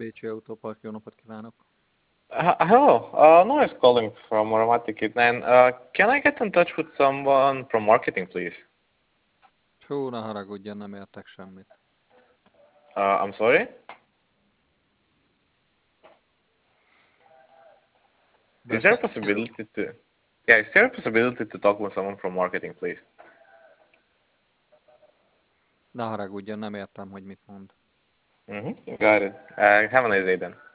Bécsi Autópark, jó napot kívánok! Hello, Noah is calling from Aromatic Kit 9. Can I get in touch with someone from marketing, please? Hú, ne haragudjon, nem értek semmit. I'm sorry? Is there a Beszélgetünk. possibility to... Yeah, is there a possibility to talk with someone from marketing, please? Ne haragudjon, nem értem, hogy mit mond. Got it. Have a nice day then.